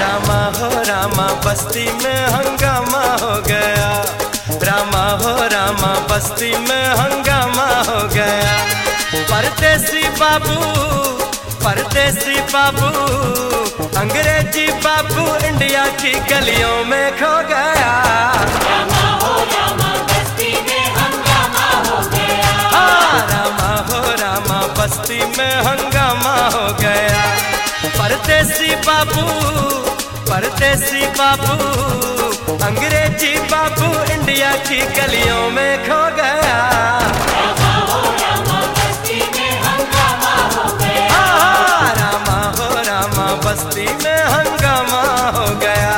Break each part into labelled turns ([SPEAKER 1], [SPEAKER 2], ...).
[SPEAKER 1] रामा बस्ती में हंगामा हो गया। रामा हो रामा बस्ती में हंगामा हो गया। परदेसी बाबू अंग्रेजी बाबू इंडिया की गलियों में खो गया।
[SPEAKER 2] रामा हो रामा बस्ती में हंगामा हो गया।
[SPEAKER 1] रामा हो रामा बस्ती में हंगामा हो गया। परदेसी बाबू अंग्रेजी बाबू इंडिया की गलियों में खो गया।
[SPEAKER 2] रामा हो रामा बस्ती में हंगामा हो गया।
[SPEAKER 1] रामा हो रामा बस्ती में हंगामा हो गया।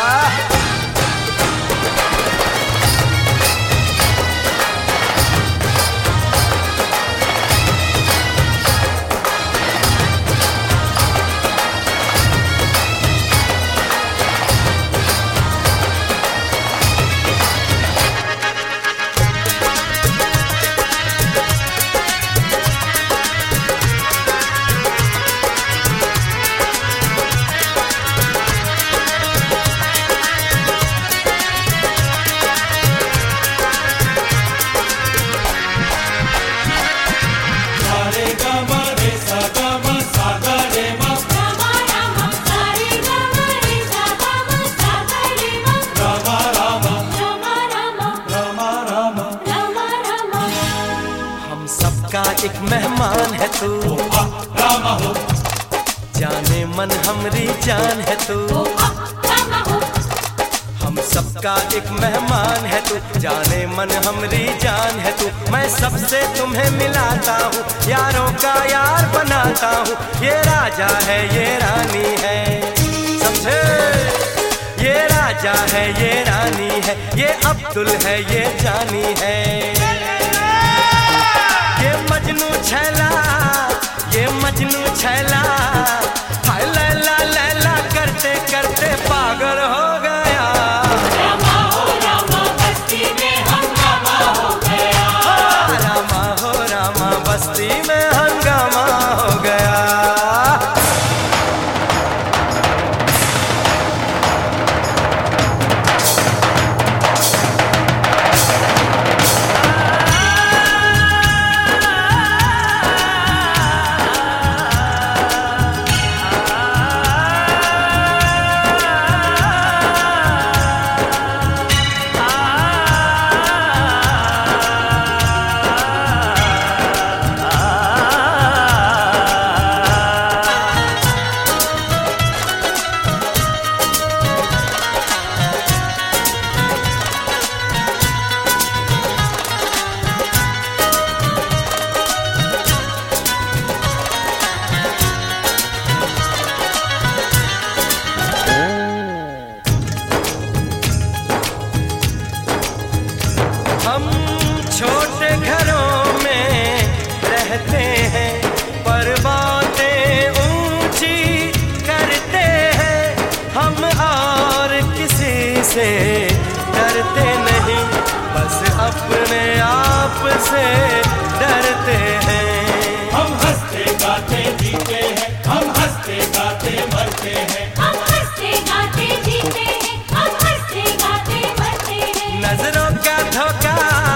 [SPEAKER 1] सबका एक मेहमान है तू,
[SPEAKER 2] रामा हो
[SPEAKER 1] जाने मन हमरी जान है तू।
[SPEAKER 2] रामा हो
[SPEAKER 1] हम सबका एक मेहमान है तू, जाने मन हमरी जान है तू। मैं सबसे तुम्हें मिलाता हूँ, यारों का यार बनाता हूँ। ये राजा है ये रानी है, समझे? ये राजा है ये रानी है, ये अब्दुल है ये जानी है। ये मजनू छैला हाय लैला लैला करते करते पागल हो गया।
[SPEAKER 2] रामा हो रामा बस्ती में हंगामा हो गया।
[SPEAKER 1] रामा हो रामा बस्ती में हंगामा हो गया। हम छोटे घरों में रहते हैं, पर बातें ऊंची करते हैं। हम और किसी से डरते नहीं, बस अपने आप से डरते हैं।
[SPEAKER 2] हम हंसते गाते जीते हैं, हम हंसते गाते मरते हैं। हम हंसते गाते जीते हैं, हम हंसते गाते मरते हैं।
[SPEAKER 1] नजरों का धोखा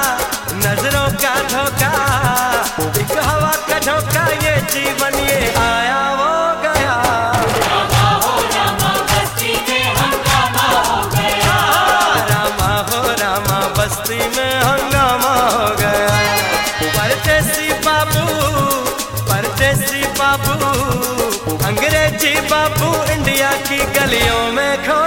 [SPEAKER 1] एक हवा का झोंका, ये जीवन ये आया वो गया।
[SPEAKER 2] रामा हो रामा बस्ती में हंगामा हो गया।
[SPEAKER 1] रामा हो रामा बस्ती में हंगामा हो गया। परदेसी बाबू अंग्रेजी बाबू इंडिया की गलियों में खो